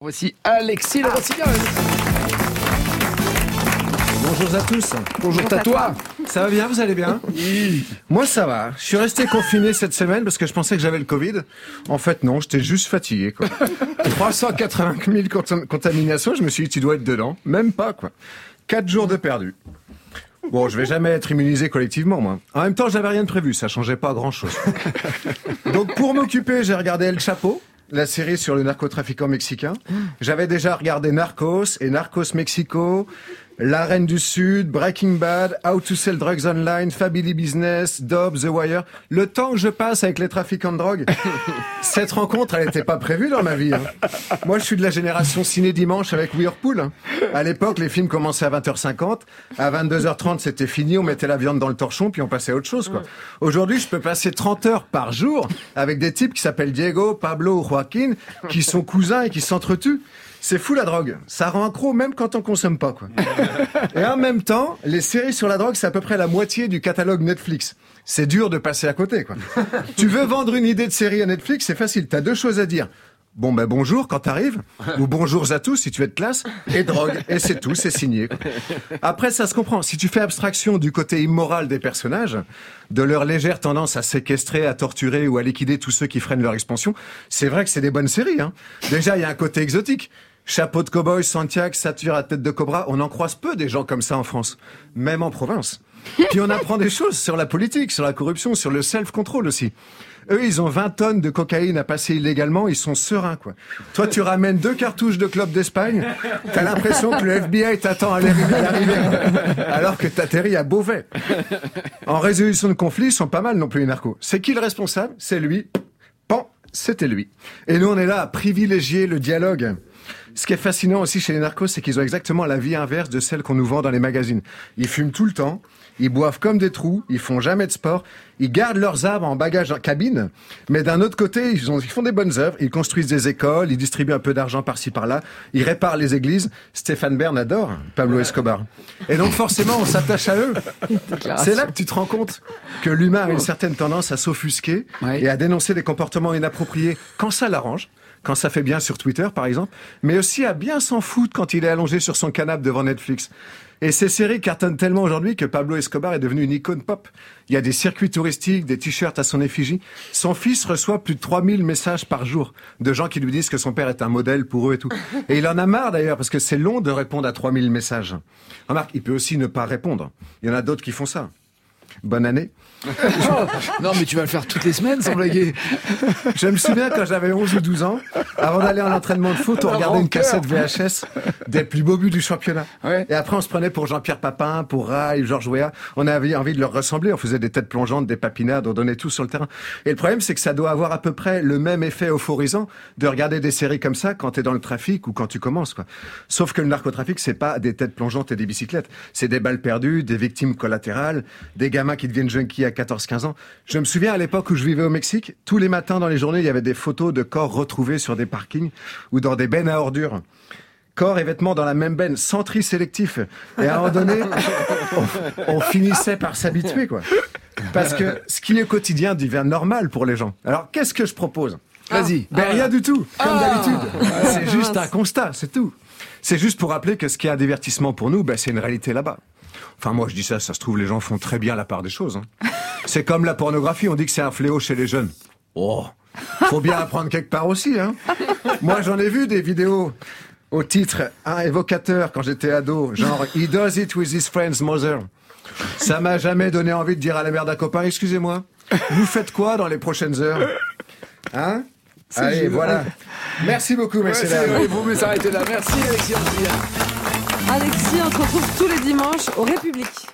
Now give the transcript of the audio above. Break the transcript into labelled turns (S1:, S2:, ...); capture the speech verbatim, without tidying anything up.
S1: Voici Alexis Le Rossignol.
S2: Bonjour à tous.
S1: Bonjour à toi.
S2: Ça va bien, vous allez bien?
S1: Oui.
S2: Moi ça va. Je suis resté confiné cette semaine parce que je pensais que j'avais le Covid. En fait non, j'étais juste fatigué quoi. trois cent quatre-vingt mille cont- contaminations, je me suis dit tu dois être dedans. Même pas quoi. Quatre jours de perdu. Bon, je vais jamais être immunisé collectivement, moi. En même temps, j'avais rien de prévu, ça changeait pas grand-chose. Donc, pour m'occuper, j'ai regardé El Chapo, la série sur le narcotrafiquant mexicain. J'avais déjà regardé Narcos et Narcos Mexico, La Reine du Sud, Breaking Bad, How to Sell Drugs Online, Family Business, Dobbs, The Wire. Le temps que je passe avec les trafiquants de drogue, cette rencontre, elle n'était pas prévue dans ma vie. Hein. Moi, je suis de la génération ciné dimanche avec Whirlpool. Hein. À l'époque, les films commençaient à vingt heures cinquante. À vingt-deux heures trente, c'était fini. On mettait la viande dans le torchon, puis on passait à autre chose. Quoi. Aujourd'hui, je peux passer trente heures par jour avec des types qui s'appellent Diego, Pablo ou Joaquin, qui sont cousins et qui s'entretuent. C'est fou la drogue. Ça rend accro même quand on consomme pas, quoi. Et en même temps, les séries sur la drogue, c'est à peu près la moitié du catalogue Netflix. C'est dur de passer à côté, quoi. Tu veux vendre une idée de série à Netflix, c'est facile. T'as deux choses à dire. Bon, ben, bonjour quand t'arrives. Ou bonjour à tous si tu es de classe. Et drogue. Et c'est tout, c'est signé, quoi. Après, ça se comprend. Si tu fais abstraction du côté immoral des personnages, de leur légère tendance à séquestrer, à torturer ou à liquider tous ceux qui freinent leur expansion, c'est vrai que c'est des bonnes séries, hein. Déjà, il y a un côté exotique. Chapeau de cow-boy, Santiago, satyre à tête de cobra, on en croise peu des gens comme ça en France, même en province. Puis on apprend des choses sur la politique, sur la corruption, sur le self-control aussi. Eux, ils ont vingt tonnes de cocaïne à passer illégalement, ils sont sereins, quoi. Toi, tu ramènes deux cartouches de clopes d'Espagne, t'as l'impression que le F B I t'attend à l'arrivée, alors que t'atterris à Beauvais. En résolution de conflits, ils sont pas mal non plus les narcos. C'est qui le responsable? C'est lui. Pan, c'était lui. Et nous, on est là à privilégier le dialogue. Ce qui est fascinant aussi chez les narcos, c'est qu'ils ont exactement la vie inverse de celle qu'on nous vend dans les magazines. Ils fument tout le temps, ils boivent comme des trous, ils font jamais de sport, ils gardent leurs armes en bagage en cabine, mais d'un autre côté, ils, ont, ils font des bonnes œuvres, ils construisent des écoles, ils distribuent un peu d'argent par-ci par-là, ils réparent les églises. Stéphane Bern adore Pablo Escobar. Et donc forcément, on s'attache à eux. C'est là que tu te rends compte que l'humain a une certaine tendance à s'offusquer ouais. et à dénoncer des comportements inappropriés quand ça l'arrange. Quand ça fait bien sur Twitter, par exemple, mais aussi à bien s'en foutre quand il est allongé sur son canapé devant Netflix. Et ces séries cartonnent tellement aujourd'hui que Pablo Escobar est devenu une icône pop. Il y a des circuits touristiques, des t-shirts à son effigie. Son fils reçoit plus de trois mille messages par jour de gens qui lui disent que son père est un modèle pour eux et tout. Et il en a marre d'ailleurs, parce que c'est long de répondre à trois mille messages. Remarque, il peut aussi ne pas répondre. Il y en a d'autres qui font ça. Bonne année.
S1: Oh, non, mais tu vas le faire toutes les semaines, sans blaguer.
S2: Je me souviens quand j'avais onze ou douze ans, avant d'aller en entraînement de foot, on regardait une cassette V H S des plus beaux buts du championnat. Ouais. Et après, on se prenait pour Jean-Pierre Papin, pour Rai, Georges Weah. On avait envie de leur ressembler. On faisait des têtes plongeantes, des papinades, on donnait tout sur le terrain. Et le problème, c'est que ça doit avoir à peu près le même effet euphorisant de regarder des séries comme ça quand t'es dans le trafic ou quand tu commences, quoi. Sauf que le narcotrafic, c'est pas des têtes plongeantes et des bicyclettes. C'est des balles perdues, des victimes collatérales, des gamins qui deviennent junkies à quatorze quinze ans. Je me souviens à l'époque où je vivais au Mexique, tous les matins dans les journées, il y avait des photos de corps retrouvés sur des parkings ou dans des bennes à ordures. Corps et vêtements dans la même benne, sans tri sélectif. Et à un moment donné, on, on finissait par s'habituer, quoi. Parce que ce qui est quotidien devient normal pour les gens. Alors, qu'est-ce que je propose?
S1: Vas-y.
S2: Ben,
S1: ah.
S2: rien du tout, comme
S1: ah.
S2: d'habitude. C'est juste un constat, c'est tout. C'est juste pour rappeler que ce qui est un divertissement pour nous, ben, c'est une réalité là-bas. Enfin, moi, je dis ça, ça se trouve, les gens font très bien la part des choses. Hein. C'est comme la pornographie, on dit que c'est un fléau chez les jeunes. Oh, faut bien apprendre quelque part aussi, hein. Moi, j'en ai vu des vidéos au titre un évocateur quand j'étais ado, genre « He does it with his friend's mother ». Ça m'a jamais donné envie de dire à la mère d'un copain « Excusez-moi, vous faites quoi dans les prochaines heures ?» Hein? Allez, génial. Voilà. Merci beaucoup, messieurs.
S1: Ouais, vous pouvez s'arrêter là. Merci, Alexis.
S3: Alexis, on se retrouve tous les dimanches au République.